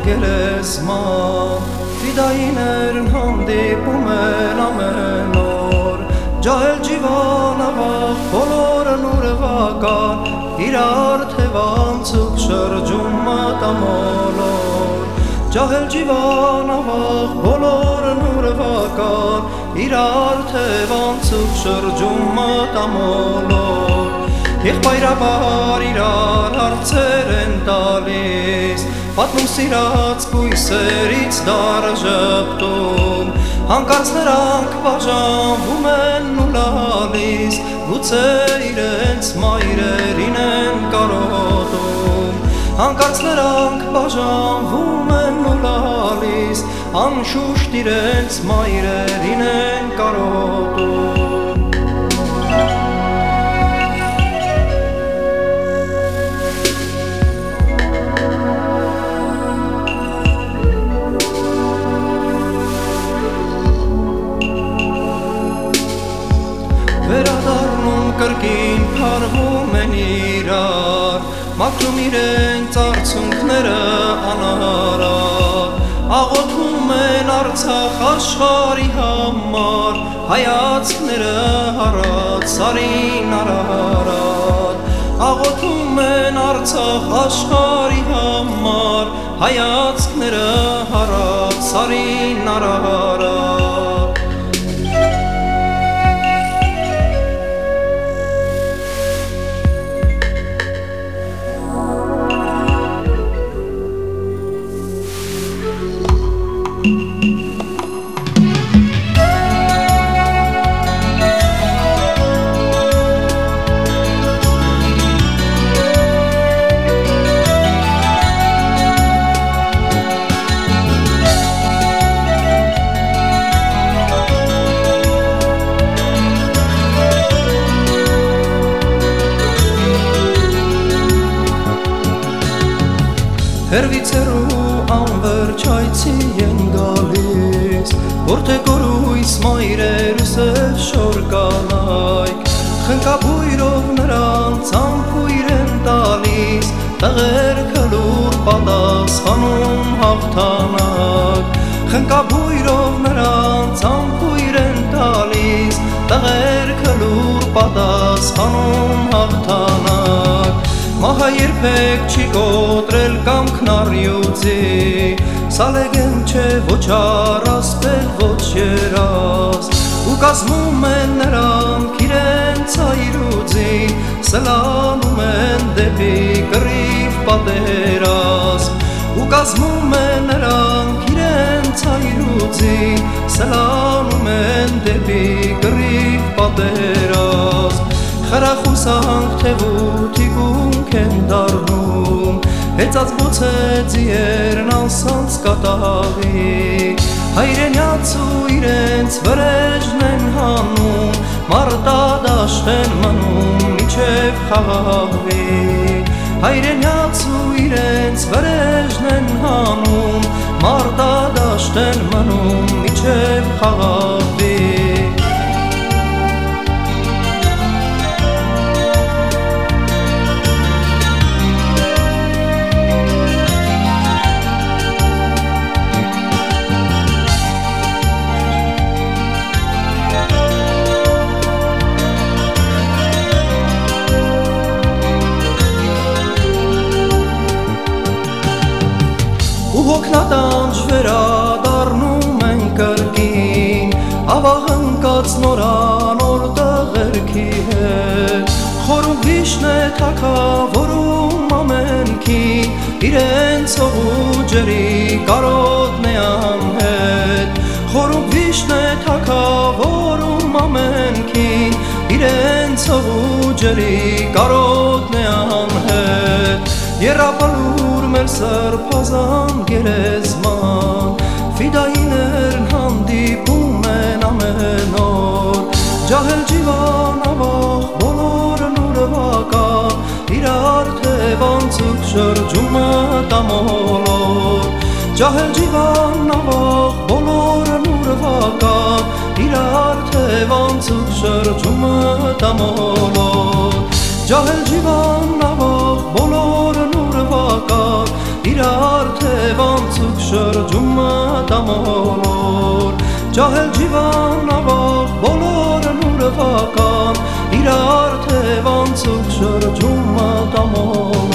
գերեզման Ֆիդայիներն հանդիպում են ամեն օր Ջահել ջիվան ավաղ բոլորն ուրվական Իրար թևանցուկ շրջում մտամոլոր Ջահել ջիվան ավաղ բոլորն ուրվական Իրար թևանցուկ շրջում մտամոլոր Եղբայրաբար իրար հարցեր են տալիս Պատմում սիրած կույսերից դարը ժպտում Հանկարծ նրանք բաժանվում են ու լալիս Գուցե իրենց մայրերին են կարոտում Հանկարծ նրանք բաժանվում են ու լալիս Անշուշտ իրենց մայրերին են կարոտում Վերադառնում կրկին փարվում են իրար Մաքրում իրենց արցունքները անարար Աղոթում են Արցախ աշխարհի համար Հայացքները հառած սարին Արարատ Աղոթում են Արցախ աշխարհի համար Հայացքները հառած սարին Արարատ Հերվից հեռու անվերջ այցի են գալիս Որտե կորույս մայրերս է շոր կանայք Խնկաբույրով նրանց ամփույր են տալիս Տղերքը լուր պատասխանում հաղթանակ Խնկաբույրով նրանց ամփույր են տալիս Տղերքը լուր պատասխանում հաղթանակ Մահը երբեք չի կոտրել կամքն առյուծի Սալեգեն չէ ոչ առասպել ոչ երաս Ու կազմում են նրանք իրենց այրուձին Սլանում են դեպի կռիվ պատերազմ Ու կազմում են նրանք իրենց այրուձին Սլանում են դեպի կռիվ պատերազմ Խրախուսանք թևութի գունք են դառնում Հեծած բոցեց երն անսանց կատաղի Հայրենյաց ու իրենց վրեժն են հանում Մարտադաշտ են մնում միջև խաղաղվի Հայրենյաց ու իրենց վրեժն են հանում Մարտադաշտ են մնում միջև խաղաղվի Ու հոգնատանջ վերադառնում են կրկին Ավաղ ընկած նորանոր տղերքի հետ Խորում վիշն է թագավորում ամենքին Իրենց հողու ջրի կարոտն է անհետ Խորում վիշն է թագավորում ամենքին Իրենց հողու ջրի կարոտն է անհետ Երապալուր մեր սրբազան գերեզման Ֆիդայիներն հանդիպում են ամեն օր Ջահել ջիվան ավաղ բոլորն ուրվական Իրար թևանցուկ շրջում մտամոլոր Ջահել ջիվան ավաղ բոլորն ուրվական Իրար թևանցուկ շրջում մտամոլոր Ջահել ջիվան ավաղ բոլորն ուրվական իրար թևանցուկ շրջումը տամոլոր Ջահել ջիվան ավաղ բոլորն ուրվական իրար թևանցուկ շրջումը տամոլոր